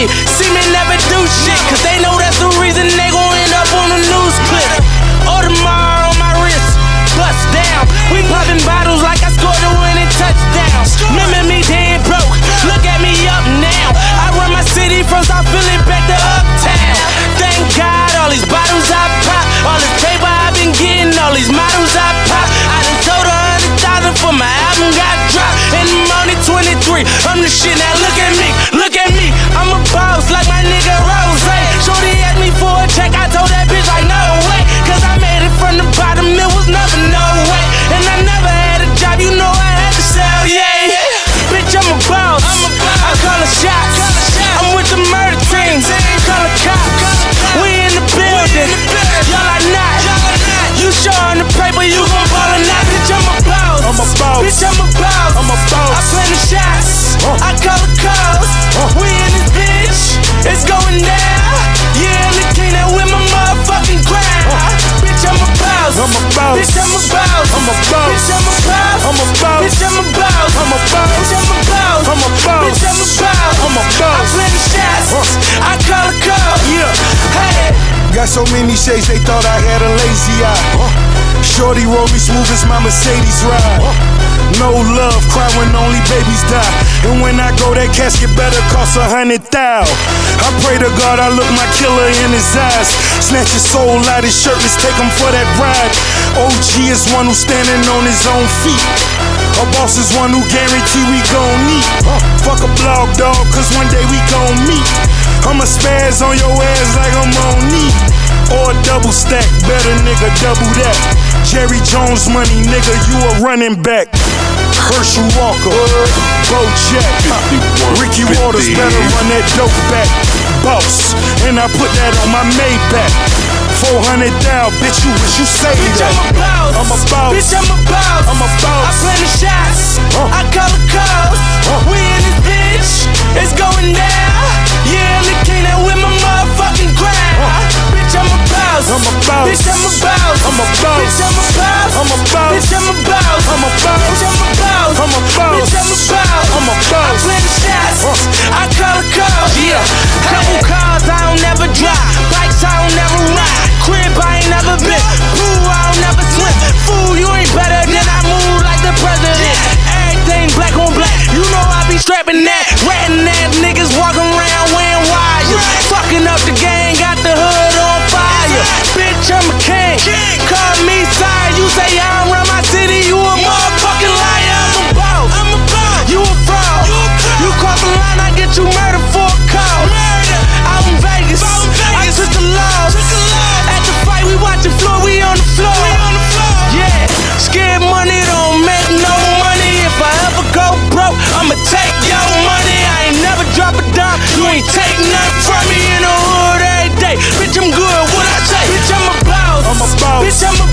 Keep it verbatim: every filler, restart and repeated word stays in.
me, see me never do shit, cause they know that's the reason they gon' end up on the news clip. Audemars on my wrist, bust down. We poppin' bottles like I scored a winning touchdown. Remember me dead broke, look at me up now. I run my city from South Philly back to Uptown. Thank God all these bottles I pop, all this paper I've been getting, all these models I pop. I done sold a hundred thousand for my album got dropped, and I'm only twenty-three. I'm the shit, now look at me, look at me. I'm a boss like my nigga Rose. Shorty asked me for a check, I told that bitch like no way, cause I made it from the bottom, it was never no way. And I never had a job, you know I had to sell, yeah, yeah. Bitch, I'm a boss, I call a shots. I'm with the murder team, call a cop. We in the building, y'all are not. You showin' the paper, you gon' ball or not. Bitch, I'm a boss, I'm a boss. Bitch, I'm a boss, I'm a boss. I play the shots, uh. I call the calls. uh. We in this bitch, it's going down. Yeah, I'm the king that with my motherfucking crown. uh. Bitch, I'm a boss, I'm a boss. Bitch, I'm a boss, I'm a boss. Bitch, I'm a boss, I'm a boss. Bitch, I'm a boss, I'm a boss. Bitch, I'm a boss, I'm a boss. Bitch, I'm a boss, I'm a boss. I play the shots, uh. I call the calls. Yeah. Hey. Got so many shades, they thought I had a lazy eye. Uh. Shorty roll me smooth as my Mercedes ride. Uh. No love, cry when only babies die. And when I go, that casket better cost a hundred thou. I pray to God I look my killer in his eyes. Snatch his soul out his shirt, let's take him for that ride. O G is one who's standing on his own feet. A boss is one who guarantee we gon' meet. uh. Fuck a blog dog, cause one day we gon' meet. I'ma spaz on your ass like I'm on knee. Or a double stack, better nigga double that. Jerry Jones money, nigga, you a running back. Herschel Walker, Bo Jack, Ricky Waters, better run that dope back. Boss, and I put that on my Maybach. Four hundred down, bitch, you wish you saved Bitch, that. I'm a boss, I'm a boss. Bitch, I'm a boss, I'm a boss. I play the shots, uh. I call the calls. uh. We in this bitch, it's going down. Yeah, I'm the king that with my motherfucking crown. uh. Bitch, I'm a boss, I'm a boss. Bitch, I'm a boss, I'm a boss. Bitch, I'm a boss, I'm a boss. Bitch, I'm a boss, I'm a boss. Bitch, I'm a boss, I'm a boss. Bitch, I'm a boss, I'm a I boss. play the shots, uh. I call the calls. Yeah, couple cars I don't never drive, bikes I don't never ride, crib I ain't never been, pool I don't never swim. Fool, you ain't better than I move like the president. Everything black on black, you know I be strapping that. Ratting ass niggas walking around wearing wires, fucking up the gang, got the hood on fire. Bitch, I'm a king, call me sire. You say I don't run my city, you a motherfucking liar. I'm a boss, you a fraud. You cross the line, I get you murdered for a cause. Out in Vegas, I took the laws. At the fight, we watching floor, we on the floor. Yeah, scared money don't make no money. If I ever go broke, I'ma take your money. I ain't never drop a dime, you ain't take nothing from me in the hood every day. Bitch, I'm good, what I say? Bitch, I'm a boss. I'm a boss. Bitch, I'm a